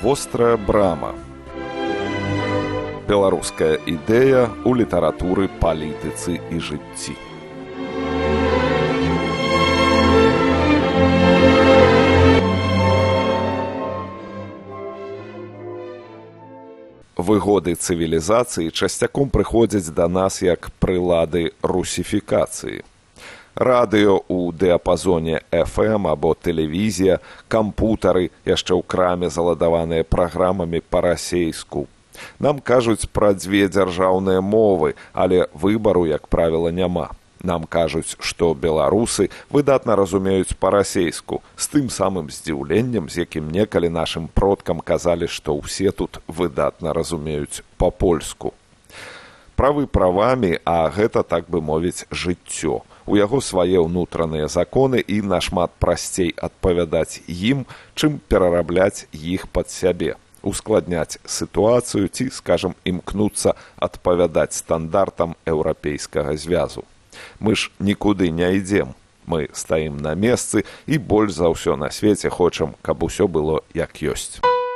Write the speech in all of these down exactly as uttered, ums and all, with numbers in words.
Вострая брама. Беларуская ідэя ў літаратуры, палітыцы і жыцці. Выгоды цывілізацыі часцяком прыходзяць да нас як прылады русіфікацыі. Радыё ў дыяпазоне эф эм або тэлевізія, кампутары, яшчэ ў краме заладаваныя праграмамі па-расейску. Нам кажуць пра дзве дзяржаўныя мовы, але выбару, як правіла, няма. Нам кажуць, што беларусы выдатна разумеюць па-расейску, з тым самым здзіўленнем, з якім некалі нашым продкам казалі, што ўсе тут выдатна разумеюць па-польску. Правы правамі, а гэта, так бы мовіць, жыццё. У яго свае ўнутраныя законы і нашмат прасцей адпавядаць ім, чым перарабляць іх пад сябе, ускладняць сітуацыю ці, скажам, імкнуцца адпавядаць стандартам еўрапейскага звязу. Мы ж нікуды не ідзем. Мы стаім на месцы і больш за ўсё на свеце хочам, каб усё было як ёсць.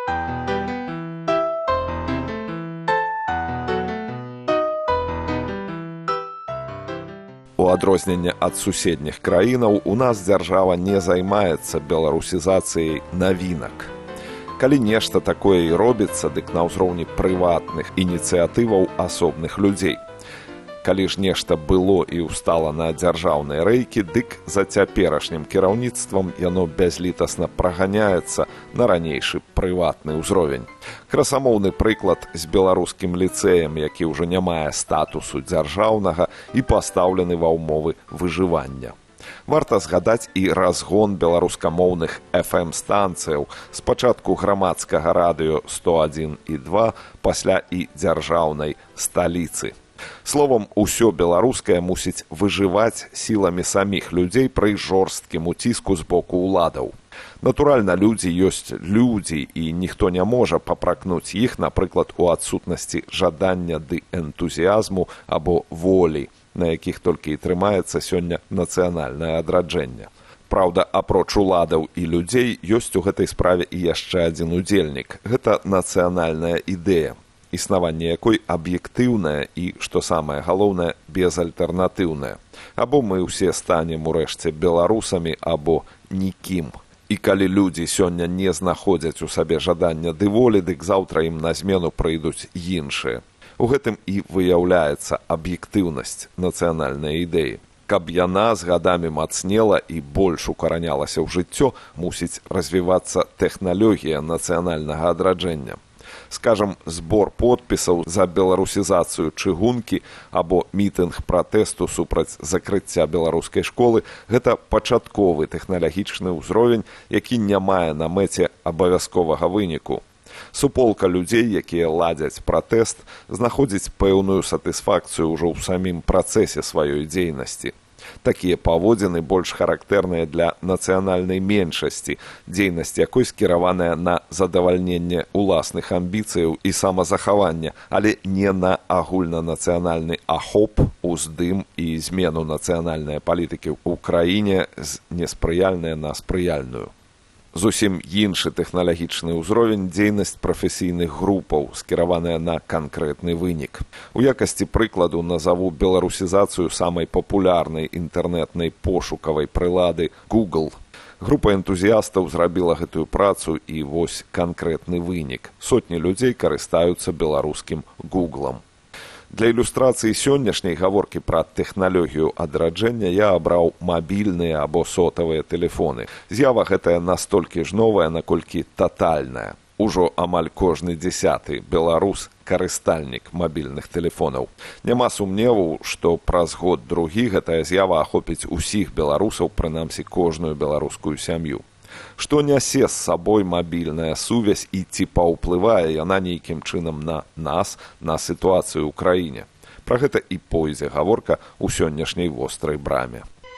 У адрозненне ад суседніх краінаў, у нас дзяржава не займаецца беларусізацыяй навінак. Калі нешта такое і робіцца, дык на ўзроўні прыватных ініцыятываў асобных людзей. Калі ж нешта было і ўстала на дзяржаўныя рэйкі, дык за цяперашнім кіраўніцтвам яно бязлітасна праганяецца на ранейшы прыватны ўзровень. Красамоўны прыклад з беларускім ліцэем, які ўжо не мае статусу дзяржаўнага і пастаўлены ва ўмовы выжывання. Варта згадаць і разгон беларускамоўных эф эм-станцыяў, спачатку грамадскага радыё сто адзін і два, пасля і дзяржаўнай сталіцы. Словам, усё беларускае мусіць выжываць сіламі саміх людзей пры жорсткім уціску з боку ўладаў. Натуральна, людзі ёсць людзі, і ніхто не можа папракнуць іх, напрыклад, у адсутнасці жадання ды энтузіязму або волі, на якіх толькі і трымаецца сёння нацыянальнае адраджэнне. Праўда, апроч уладаў і людзей, ёсць у гэтай справе і яшчэ адзін удзельнік. Гэта нацыянальная ідэя, існаванне якой аб'ектыўнае і, што самае галоўнае, безальтэрнатыўнае. Або мы ўсе станем урэшце беларусамі, або нікім. І калі людзі сёння не знаходзяць у сабе жадання ды волі, дык заўтра ім на змену прыйдуць іншыя. У гэтым і выяўляецца аб'ектыўнасць нацыянальнай ідэі. Каб яна з гадамі мацнела і больш укаранялася ў жыццё, мусіць развівацца тэхналогія нацыянальнага адраджэння. Скажам, збор подпісаў за беларусізацыю чыгункі або мітынг пратэсту супраць закрыцця беларускай школы – гэта пачатковы тэхналагічны ўзровень, які не мае на мэце абавязковага выніку. Суполка людзей, якія ладзяць пратэст, знаходзіць пэўную сатысфакцыю ўжо ў самім працэсе сваёй дзейнасці. Такія паводзіны больш характэрныя для нацыянальнай меншасці, дзейнасць якой скіраваная на задавальненне ўласных амбіцыяў і самазахавання, але не на агульнанацыянальны ахоп, уздым і змену нацыянальнай палітыкі ў краіне з неспрыяльнай на спрыяльную. Зусім іншы тэхналагічны ўзровень дзейнасць прафесійных групаў, скіраваная на канкрэтны вынік. У якасці прыкладу назаву беларусізацыю самай папулярнай інтэрнэтнай пошукавай прылады Google. Група энтузіястаў зрабіла гэтую працу і вось канкрэтны вынік. Сотні людзей карыстаюцца беларускім Гуглам. Для ілюстрацыі сённяшняй гаворкі пра тэхналогію адраджэння я абраў мабільныя або сотавыя тэлефоны. З'ява гэтая настолькі ж новая, наколькі татальная. Ужо амаль кожны дзесяты беларус карыстальнік мабільных тэлефонаў. Няма сумневу, што праз год-другі гэтая з'ява ахопіць усіх беларусаў, прынамсі кожную беларускую сям'ю. Што нясе з сабой мабільная сувязь і ці паўплывае яна нейкім чынам на нас, на сітуацыю ў краіне. Пра гэта і пойдзе гаворка ў сённяшняй вострай браме.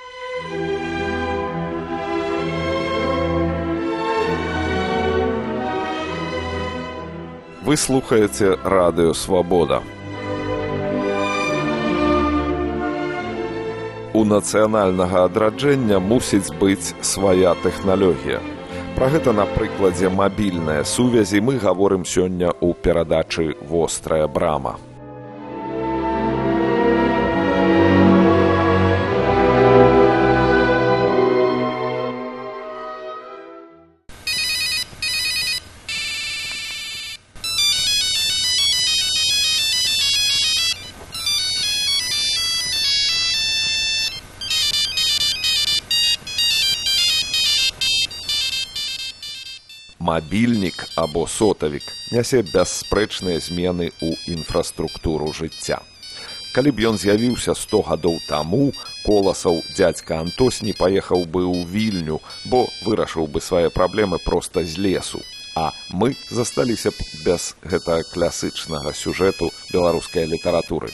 Вы слухаеце радыё «Свабода». У нацыянальнага адраджэння мусіць быць свая тэхналогія. Пра гэта на прыкладзе мабільнай сувязі мы гаворым сёння ў перадачы «Вострая брама». Мабільнік або сотавік нясе бясспрэчныя змены ў інфраструктуру жыцця. Калі б ён з'явіўся сто гадоў таму, Коласаў дзядзька Антос не паехаў бы ў Вільню, бо вырашыў бы свае праблемы проста з лесу. А мы засталіся б без гэтага класычнага сюжэту беларускай літаратуры.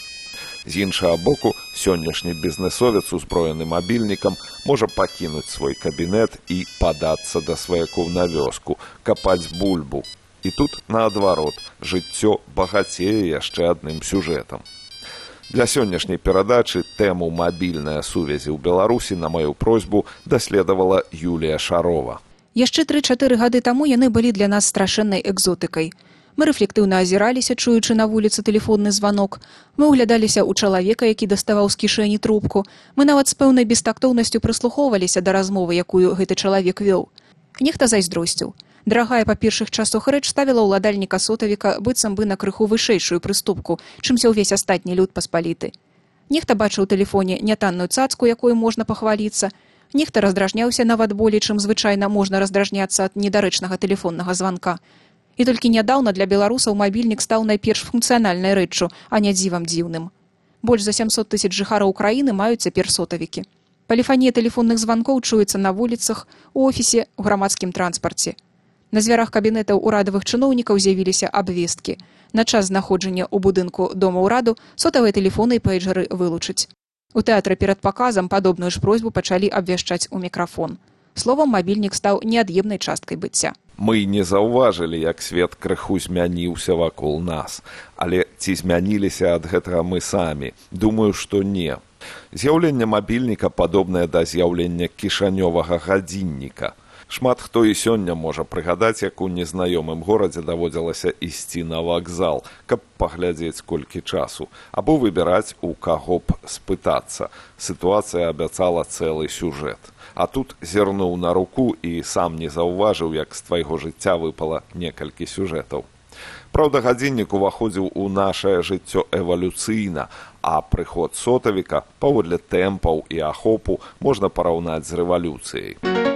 З іншага боку, сённяшні бізнесовец, узброены мабільнікам, можа пакінуць свой кабінет і падацца да сваякоў на вёску, капаць бульбу. І тут, наадварот, жыццё багацее яшчэ адным сюжэтам. Для сённяшняй перадачы тэму мабільнай сувязі ў Беларусі на маю просьбу даследавала Юлія Шарова. Яшчэ тры-чатыры гады таму яны былі для нас страшэннай экзотыкай. Мы рэфлектыўна азіраліся, чуючы на вуліцы тэлефонны званок. Мы ўглядаліся ў чалавека, які даставаў з кішэні трубку. Мы нават з пэўнай бестактоўнасцю прыслухоўваліся да размовы, якую гэты чалавек вёў. Нехта зайздросціў. Дарагая па першых часах рэч ставіла ўладальніка сотавіка быццам бы на крыху вышэйшую прыступку, чымся ўвесь астатні люд паспаліты. Нехта бачыў у тэлефоне нятанную цацку, якую можна пахваліцца. Нехта раздражняўся нават болей, чым звычайна можна раздражняцца ад недарэчнага тэлефоннага званка. І толькі нядаўна для беларусаў мабільнік стаў найперш функцыянальнай рэччу, а не дзівам дзіўным. Больш за сямсот тысяч жыхароў краіны маюць цяпер сотавікі. Паліфанія тэлефонных званкоў чуецца на вуліцах, у офісе, у грамадскім транспарце. На дзвярах кабінетаў урадавых чыноўнікаў з'явіліся абвесткі. На час знаходжання ў будынку дома ўраду сотавыя тэлефоны і пейджеры вылучаць. У тэатры перад паказам падобную ж просьбу пачалі абвяшчаць у мікрафон. Словам, мабільнік стаў неад'емнай часткай быцця. Мы не заўважылі, як свет крыху змяніўся вакол нас. Але ці змяніліся ад гэтага мы самі? Думаю, што не. З'яўленне мабільніка падобнае да з'яўлення кішанёвага гадзінніка. Шмат хто і сёння можа прыгадаць, як у незнаёмым горадзе даводзілася ісці на вакзал, каб паглядзець колькі часу, або выбіраць, у каго б спытацца. Сітуацыя абяцала цэлы сюжэт. А тут зірнуў на руку і сам не заўважыў, як з твайго жыцця выпала некалькі сюжэтаў. Праўда, гадзіннік уваходзіў у нашае жыццё эвалюцыйна, а прыход сотавіка паводле тэмпаў і ахопу можна параўнаць з рэвалюцыяй.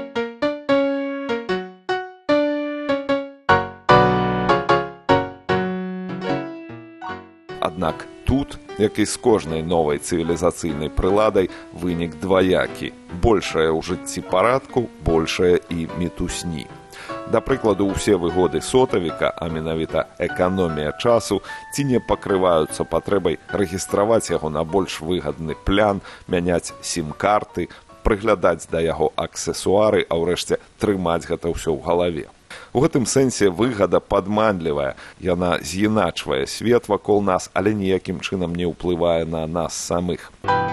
Аднак тут, як і з кожнай новай цывілізацыйнай прыладай, вынік дваякі. Большае ў жыцці парадку, большае і мітусні. Да прыкладу, усе выгоды сотавіка, а менавіта эканомія часу, ці не пакрываюцца патрэбай рэгістраваць яго на больш выгадны плян, мяняць сім-карты, прыглядаць да яго аксесуары, а ўрэшце трымаць гэта ўсё ў галаве. У гэтым сэнсе выгада падманлівая. Яна з'іначвае свет вакол нас, але ніякім чынам не ўплывае на нас самых.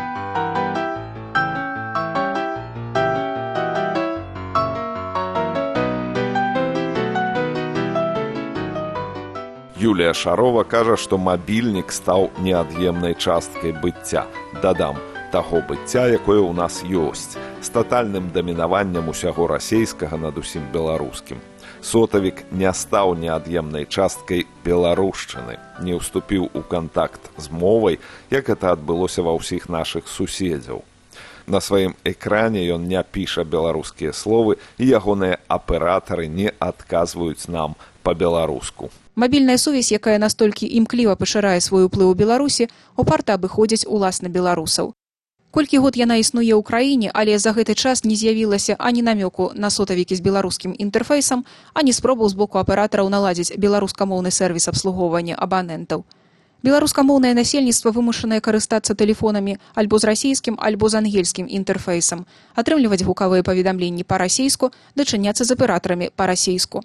Юлія Шарова кажа, што мабільнік стаў неад'емнай часткай быцця. Дадам, таго быцця, якое ў нас ёсць, з татальным дамінаваннем усяго расейскага над усім беларускім. Сотавік не стаў неад'емнай часткай беларушчыны, не ўступіў у кантакт з мовай, як гэта адбылося ва ўсіх нашых суседзяў. На сваім экране ён не піша беларускія словы, і ягоныя аператары не адказваюць нам па-беларуску. Мабільная сувязь, якая настолькі імкліва пашырае свой уплыў у Беларусі, упарта абыходзіць уласна беларусаў. Колькі год яна існуе ў краіне, але за гэты час не з'явілася ані намёку на сотавікі з беларускім інтэрфейсам, ані спробаў з боку аператараў наладзіць беларускамоўны сэрвіс абслугоўвання абанентаў. Беларускамоўнае насельніцтва вымушанае карыстацца тэлефонамі альбо з расійскім, альбо з ангельскім інтэрфейсам, атрымліваць гукавыя паведамленні па-расейску, дачыняцца з аператарамі па-расейску.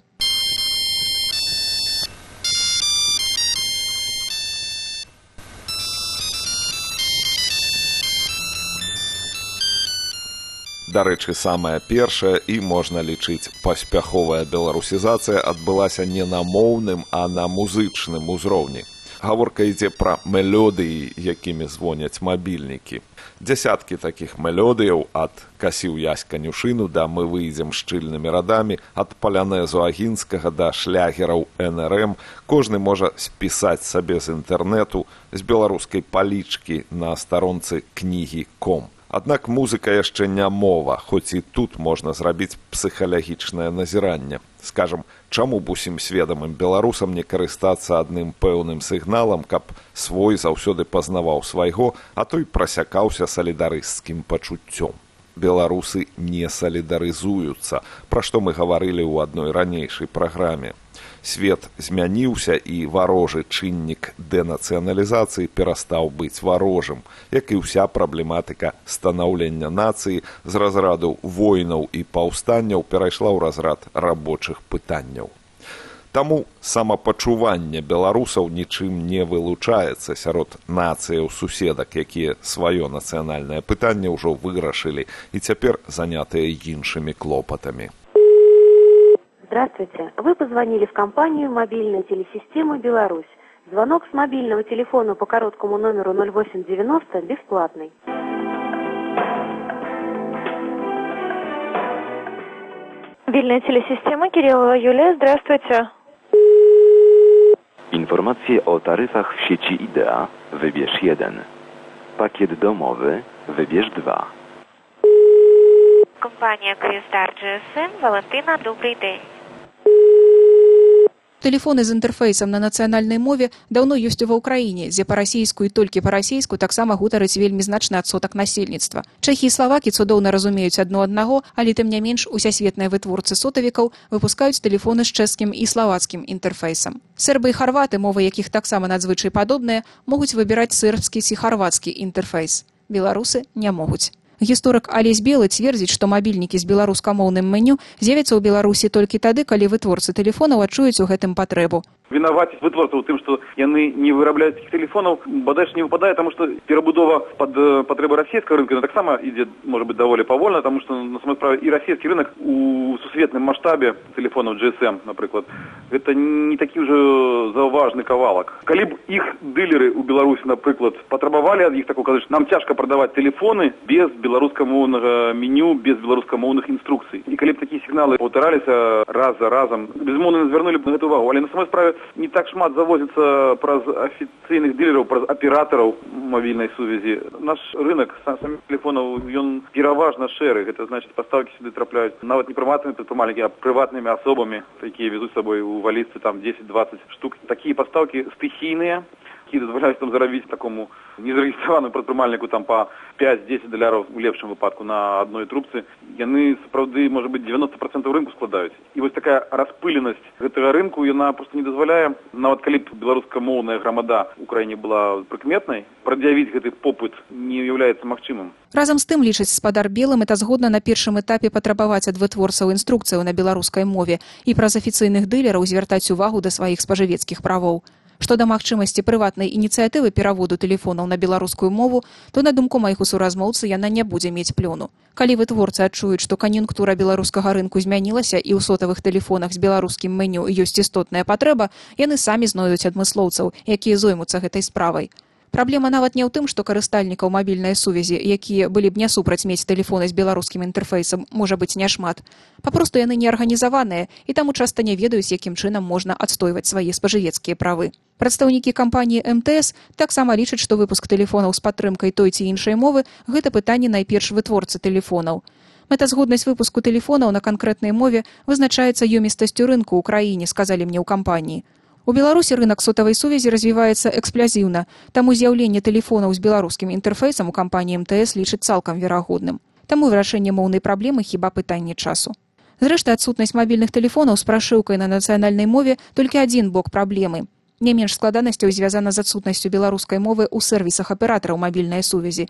Дарэчы, самая першая і, можна лічыць, паспяховая беларусізацыя адбылася не на моўным, а на музычным узроўні. Гаворка ідзе пра мелодыі, якімі звоняць мабільнікі. Дзясяткі такіх мелодыяў ад «Касіў ясь канюшыну» да «Мы выйдзем шчыльнымі радамі», ад палянэзу агінскага да шлягераў эн эр эм кожны можа спісаць сабе з інтэрнэту, з беларускай палічкі на старонцы кнігі точка ком. Аднак музыка яшчэ не мова, хоць і тут можна зрабіць псіхалагічнае назіранне. Скажам, чаму б усім сведамым беларусам не карыстацца адным пэўным сігналам, каб свой заўсёды пазнаваў свайго, а той прасякаўся салідарысцкім пачуццём. Беларусы не салідарызуюцца, пра што мы гаварылі ў адной ранейшай праграме. Свет змяніўся і варожы чыннік дэнацыяналізацыі перастаў быць варожым, як і ўся праблематыка станаўлення нацыі з разраду войнаў і паўстанняў перайшла ў разрад рабочых пытанняў. Таму самапачуванне беларусаў нічым не вылучаецца сярод нацыяў суседак, якія сваё нацыянальнае пытанне ўжо вырашылі і цяпер занятыя іншымі клопатамі. Здравствуйте. Вы позвонили в компанию «Мобильная телесистема Беларусь». Звонок с мобильного телефона по короткому номеру ноль восемь девяносто бесплатный. Мобильная телесистема, Кириллова Юлия, здравствуйте. Informacje o taryfach w sieci Idea. Wybierz jeden. Pakiet domowy. Wybierz dwa. Компания «Кристар джи эс эм», Валентина, добрый день. Тэлефоны з інтэрфейсам на нацыянальнай мове даўно ёсць ва ўкраіне, дзе па-расійску і толькі па-расійску таксама гутарыць вельмі значны адсотак насельніцтва. Чэхі і славакі цудоўна разумеюць адно аднаго, але тым не менш усясветныя вытворцы сотавікаў выпускаюць тэлефоны з чэшскім і славацкім інтэрфейсам. Сербы і харваты, мовы якіх таксама надзвычай падобныя, могуць выбіраць сербскі ці харвацкі інтэрфейс. Беларусы не могуць. Гісторык Алесь Белы цвердзіць, што мабільнікі з беларускамоўным меню з'явяцца ў Беларусі толькі тады, калі вытворцы тэлефонаў адчуюць у гэтым патрэбу. Вінаваць вытворцаў тым, што яны не вырабляюць такіх тэлефонаў, бадай не выпадае, таму што перабудова пад патрэбы расійскага рынка таксама ідзе, можа быць, даволі павольна, таму што на самой справе і расійскі рынок у сусветным маштабе тэлефонаў джи эс эм, напрыклад, гэта не такі ўжо заўважны кавалак. Калі б іх дылеры ў Беларусі, напрыклад, патрабавалі ад іх такого, кажуць, нам цяжка прадаваць тэлефоны без беларускамоўнага меню, без беларускамоўных інструкцый. І калі б такія сігналы паўтараліся раз за разам, безумоўна звярнулі б на гэту увагу, але на самой справе не так шмат завозіцца праз афіцыйных дилераў, праз аператараў мабільнай сувязі. Наш рынок самих тэлефонаў, ён пераважна шэры. Гэта значыць, пастаўкі сюды трапляюць нават не прыватнымі прадпрымальнікамі, а прыватнымі асобамі, якія везуць з сабой у валізцы там дзесяць-дваццаць штук. Такія пастаўкі стыхійныя, які дазваляюць там зарабіць такому незарэгістраваному прадпрымальніку там па пяць-дзесяць даляраў у лепшым выпадку на адной трубцы. Яны сапраўды, можа быць, дзевяносто процентаў рынку складаюць. І вось такая распыленасць гэтага рынку, яна проста не дазваляе, нават калі б беларускамоўная грамада ў краіне была прыкметнай, прад'явіць гэты попыт не з'яўляецца магчымым. Разам з тым, лічыць спадар Белы, мэта згодна на першым этапе патрабаваць ад вытворцаў інструкцыяў на беларускай мове і праз афіцыйных дылераў звяртаць увагу да сваіх спажывецкіх правоў. Што да магчымасці прыватнай ініцыятывы пераводу тэлефонаў на беларускую мову, то, на думку маіх суразмоўцы, яна не будзе мець плёну. Калі вытворцы адчуюць, што кан'юнктура беларускага рынку змянілася і ў сотавых тэлефонах з беларускім меню ёсць істотная патрэба, яны самі знойдуць адмыслоўцаў, якія зоймуцца гэтай справай. Праблема нават не ў тым, што карыстальнікаў мабільнай сувязі, якія былі б не супраць мець тэлефоны з беларускім інтэрфейсам, можа быць няшмат. Папросту яны не арганізаваныя і таму часта не ведаюць, якім чынам можна адстойваць свае спажывецкія правы. Прадстаўнікі кампаніі эм тэ эс таксама лічаць, што выпуск тэлефонаў з падтрымкай той ці іншай мовы – гэта пытанне найперш вытворцы тэлефонаў. Мэтазгоднасць выпуску тэлефонаў на канкрэтнай мове вызначаецца ёмістасцю рынку ў краіне, сказалі мне ў кампаніі. У Беларусі рынок сотавай сувязі развіваецца эксплазіўна, таму з'яўленне тэлефонаў з беларускім інтэрфейсам у кампаніі эм тэ эс лічыць цалкам верагодным. Таму вырашэнне моўнай праблемы хіба пытанне часу. Зрэшты, адсутнасць мабільных тэлефонаў з прашыўкай на нацыянальнай мове толькі адзін бок праблемы. Не менш складанасцяў звязана з адсутнасцю беларускай мовы ў сэрвісах аператараў мабільнай сувязі.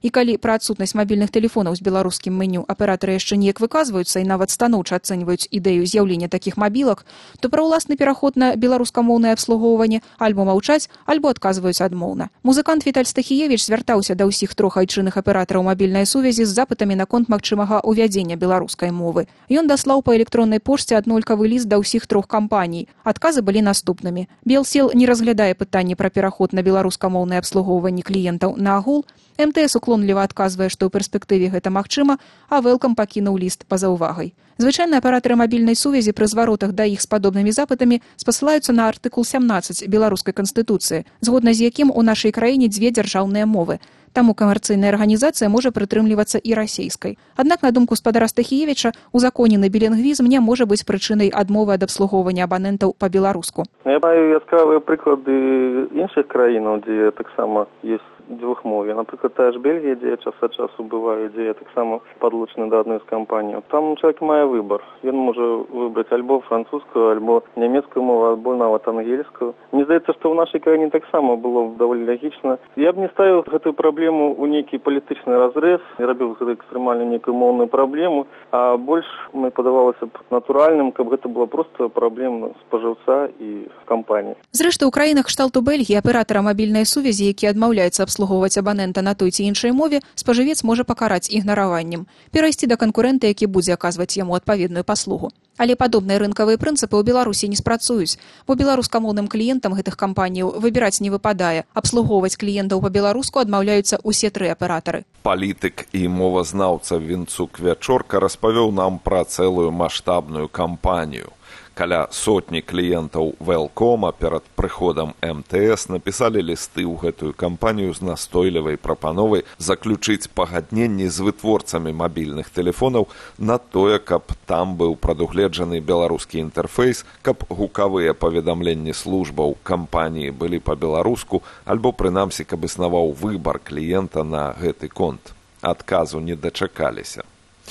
І калі пра адсутнасць мабільных тэлефонаў з беларускім меню аператары яшчэ неяк выказваюцца і нават станоўча ацэньваюць ідэю з'яўлення такіх мабілак, то пра ўласны пераход на беларускамоўнае абслугоўванне альбо маўчаць, альбо адказваюць адмоўна. Музыкант Віталь Стахіевіч звяртаўся да ўсіх трох айчынных аператараў мабільнай сувязі з запытамі наконт магчымага ўвядзення беларускай мовы. Ён даслаў па электроннай пошце аднолькавы ліст да ўсіх трох кампаній. Адказы былі наступнымі. Белсел не разглядае пытанні пра пераход на беларускамоўнае абслугоўванне кліентаў на агул, эм тэ эс уклонліва адказвае, што ў перспектыве гэта магчыма, а Велкам пакінуў ліст па-за ўвагай. Звычайна аператары мабільнай сувязі пры зваротах да іх з падобнымі запытамі спасылаюцца на артыкул сямнаццаць беларускай канстытуцыі, згодна з якім у нашай краіне дзве дзяржаўныя мовы. Таму камерцыйная арганізацыя можа прытрымлівацца і расейскай. Аднак, на думку спадара Стахіевіча, узаконены білінгвізм не можа быць прычынай адмовы ад абслугоўвання абанентаў па-беларуску. Я маю яскравыя прыклады іншых краінаў, дзе таксама ёсць двухмовие. Например, та же Бельгия, где я час от часу бываю, где я так само подлучены до одной из компаний. Там человек мае выбор. Он может выбрать альбо французскую, альбо немецкую мову, альбо нават ангельскую. Мне здаецца, что в нашей краине так само было довольно логично. Я бы не ставил эту проблему у некий политичный разрез, не робил экстремальную некую мовную проблему, а больше мне подавалось натуральным, как бы это была просто проблема споживца и компании. Зрэшты, у краінах кшталту Бельгіі аператара мабільнай сувязі, які адмаўляецца абслугоўваць абанента на той ці іншай мове, спажывец можа пакараць ігнараваннем, перайсці да канкурэнта, які будзе аказваць яму адпаведную паслугу. Але падобныя рынкавыя прынцыпы ў Беларусі не спрацуюць, бо беларускамоўным кліентам гэтых кампаніяў выбіраць не выпадае. Абслугоўваць кліентаў па-беларуску адмаўляюцца ўсе тры аператары. Палітык і мовазнаўца Вінцук Вячорка распавёў нам пра цэлую маштабную кампанію. Каля сотні кліентаў Велкома перад прыходам эм тэ эс напісалі лісты ў гэтую кампанію з настойлівай прапановай заключыць пагадненні з вытворцамі мабільных тэлефонаў на тое, каб там быў прадугледжаны беларускі інтэрфейс, каб гукавыя паведамленні службаў кампаніі былі па-беларуску, альбо прынамсі, каб існаваў выбар кліента на гэты конт. Адказу не дачакаліся.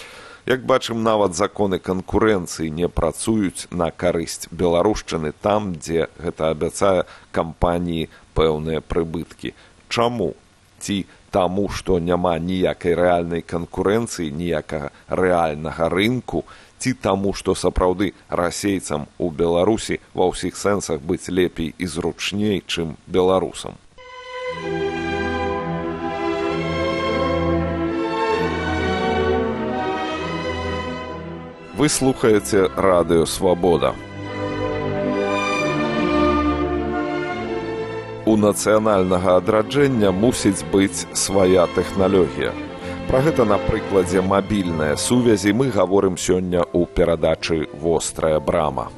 Як бачым, нават законы канкурэнцыі не працуюць на карысць беларушчыны там, дзе гэта абяцае кампаніі пэўныя прыбыткі. Чаму? Ці таму, што няма ніякай рэальнай канкурэнцыі, ніякага рэальнага рынку, ці таму, што сапраўды расейцам у Беларусі ва ўсіх сэнсах быць лепей і зручней, чым беларусам. Вы слухаеце Радыё Свабода. У нацыянальнага адраджэння мусіць быць свая тэхналогія. Пра гэта на прыкладзе мабільнай сувязі мы гаворым сёння ў перадачы «Вострая брама».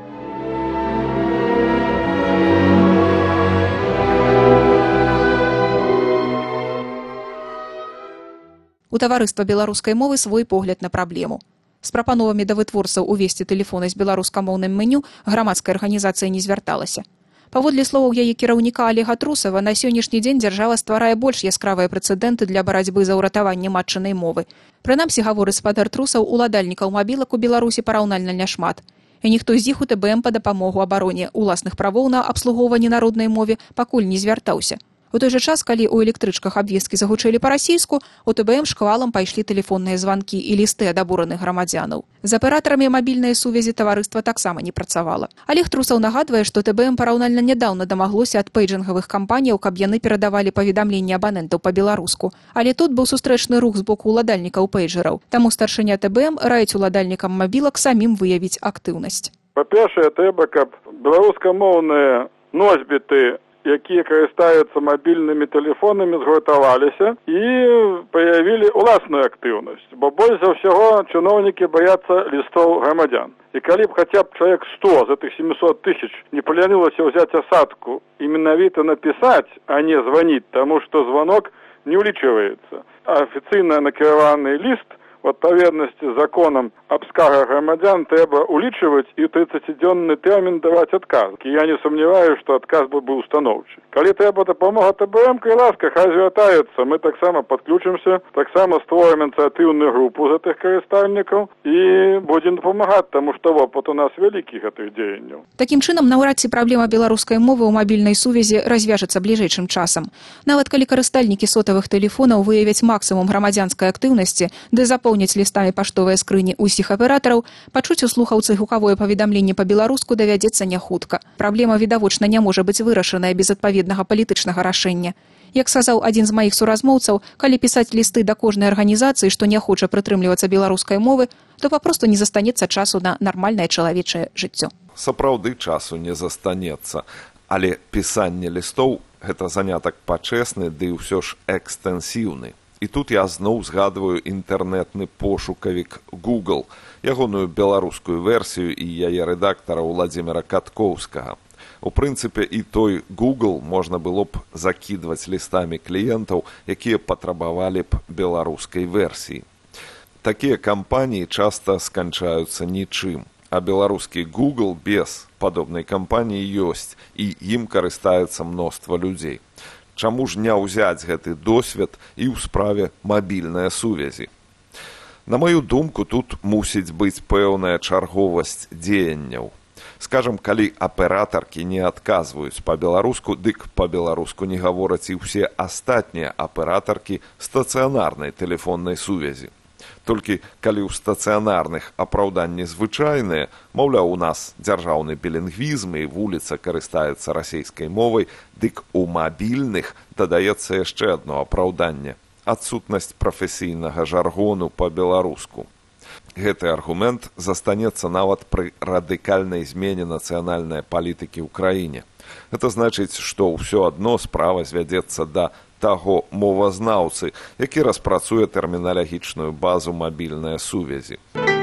У таварыства беларускай мовы свой погляд на праблему. З прапановамі да вытворцаў увесці тэлефоны з беларускамоўным меню грамадская арганізацыя не звярталася. Паводле словаў яе кіраўніка Олега Трусава, на сённяшні дзень дзяржава стварае больш яскравыя прэцэдэнты для барацьбы за ўратаванне матчынай мовы. Прынамсі, гаворыць спадар Трусаў, уладальнікаў мабілак у Беларусі параўнальна няшмат. І ніхто з іх у тэ бэ эм па дапамогу абароне уласных правоў на абслугоўванне народнай мове пакуль не звяртаўся. У той жа час, калі ў электрычках абвесткі загучэлі па-расійску, у тэ бэ эм шквалам пайшлі тэлефонныя званкі і лісты ад абураных грамадзянаў. З аператарамі мабільнай сувязі таварыства таксама не працавала. Олег Трусаў нагадвае, што тэ бэ эм параўнальна нядаўна дамаглося ад пейджынгавых кампаніяў, каб яны перадавалі паведамленні абанентаў па-беларуску. Але тут быў сустрэчны рух з боку ўладальнікаў пейджераў. Таму старшыня тэ бэ эм раіць уладальнікам мабілак самім выявіць актыўнасць. Па-першае, трэба, каб беларускамоўныя носьбіты, якія карыстаюцца мабільнымі тэлефонамі, згуртаваліся і праявілі ўласную актыўнасць, бо больш за ўсяго чыноўнікі баяцца лістоў грамадзян. І калі б хаця б чалавек сто з гэтых семьсот тысяч не палянілася ўзяць асадку і менавіта напісаць, а не званіць, таму што званок не ўлічваецца. Афіцыйна накіраваны ліст в адпаведнасці з законам аб скаргах грамадзян трэба улічваць і тридцатидневный тэрмін даваць адказ. І я не сумняваюся, што адказ бы быў устаноўчы. Калі трэба дапамога тэ бэ эм, кай ласка, хай звяртаюцца, мы таксама падключымся, таксама створым ініцыятыўную групу гэтых карыстальнікаў і будзем дапамагаць, таму што опыт у нас вялікі гэтых дзеянняў. Такім чынам, наўрад ці праблема беларускай мовы ў мабільнай сувязі развяжацца бліжэйшым часам. Нават калі карыстальнікі сотавых тэлефонаў выявяць максімум грамадзянскай актыўнасці, ды запоўняць лістамі паштовыя скрыні ўсіх аператараў, пачуць у слухаўцы гукавое паведамленне па-беларуску давядзецца не хутка. Праблема відавочна не можа быць вырашаная без адпаведнага палітычнага рашэння. Як сказаў адзін з маіх суразмоўцаў, калі пісаць лісты да кожнай арганізацыі, што не хоча прытрымлівацца беларускай мовы, то папросту не застанецца часу на нармальнае чалавечае жыццё. Сапраўды часу не застанецца, але пісанне лістоў – гэта занятак пачэсны, ды ўсё ж экстэнсіўны. І тут я зноў згадваю інтэрнэтны пошукавік Google, ягоную беларускую версію і яе рэдактара Владзіміра Каткоўскага. У прынцыпе, і той Google можна было б закідваць лістамі кліентаў, якія патрабавалі б беларускай версіі. Такія кампаніі часта сканчаюцца нічым, а беларускі Google без падобнай кампаніі ёсць, і ім карыстаецца мноства людзей. Чаму ж не ўзяць гэты досвед і ў справе мабільнай сувязі? На маю думку, тут мусіць быць пэўная чарговасць дзеянняў. Скажам, калі аператаркі не адказваюць па-беларуску, дык па-беларуску не гавораць і ўсе астатнія аператаркі стацыянарнай тэлефоннай сувязі. Толькі калі ў стацыянарных апраўданні звычайныя, маўляў, у нас дзяржаўны білінгвізм і вуліца карыстаецца расейскай мовай, дык у мабільных дадаецца яшчэ адно апраўданне – адсутнасць прафесійнага жаргону па-беларуску. Гэты аргумент застанецца нават пры радыкальнай змене нацыянальнай палітыкі ў краіне. Гэта значыць, што ўсё адно справа звядзецца да таго мовазнаўцы, які распрацуе тэрміналагічную базу мабільнай сувязі.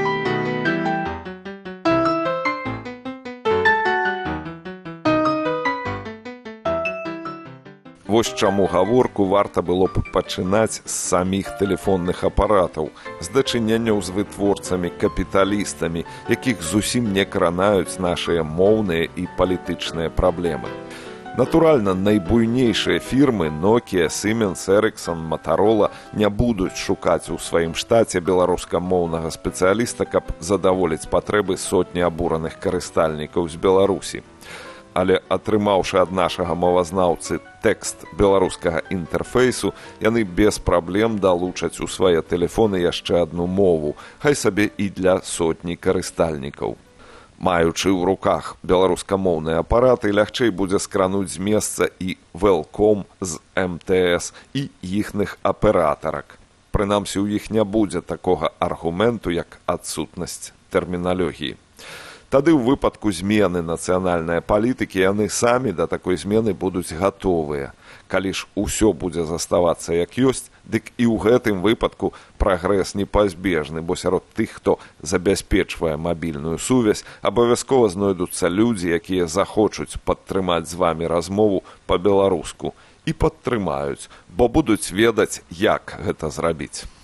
Вось чаму гаворку варта было б пачынаць з саміх тэлефонных апаратаў, з дачыненняў з вытворцамі, капіталістамі, якіх зусім не кранаюць нашыя моўныя і палітычныя праблемы. Натуральна, найбуйнейшыя фірмы Nokia, Siemens, Ericsson, Motorola не будуць шукаць у сваім штаце беларускамоўнага спецыяліста, каб задаволіць патрэбы сотні абураных карыстальнікаў з Беларусі. Але атрымаўшы ад нашага мовазнаўцы тэкст беларускага інтэрфейсу, яны без праблем далучаць у свае тэлефоны яшчэ адну мову, хай сабе і для сотні карыстальнікаў. Маючы ў руках беларускамоўныя апараты, лягчэй будзе скрануць з месца і Велком з эм тэ эс і іхных аператарак. Прынамсі, у іх не будзе такога аргументу, як адсутнасць тэрміналогіі. Тады ў выпадку змены нацыянальнай палітыкі яны самі да такой змены будуць гатовыя. Калі ж усё будзе заставацца як ёсць, дык і ў гэтым выпадку прагрэс непазбежны, бо сярод тых, хто забяспечвае мабільную сувязь, абавязкова знойдуцца людзі, якія захочуць падтрымаць з вамі размову па-беларуску і падтрымаюць, бо будуць ведаць, як гэта зрабіць.